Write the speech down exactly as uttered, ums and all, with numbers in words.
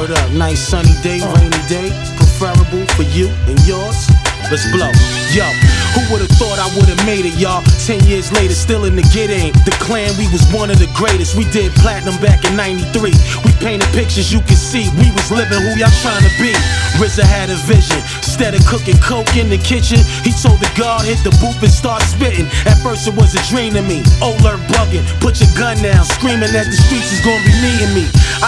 Word up, nice sunny day, rainy day, preferable for you and yours. Let's blow. Yo, who would've thought I would've made it, y'all? Ten years later, still in the get aim. The clan, we was one of the greatest. We did platinum back in ninety-three. We painted pictures you can see. We was living who y'all trying to be. R Z A had a vision. Instead of cooking coke in the kitchen, he told the guard, hit the booth and start spitting. At first it was a dream to me. Alert bugging, put your gun down, screaming that the streets is gonna be needing me. I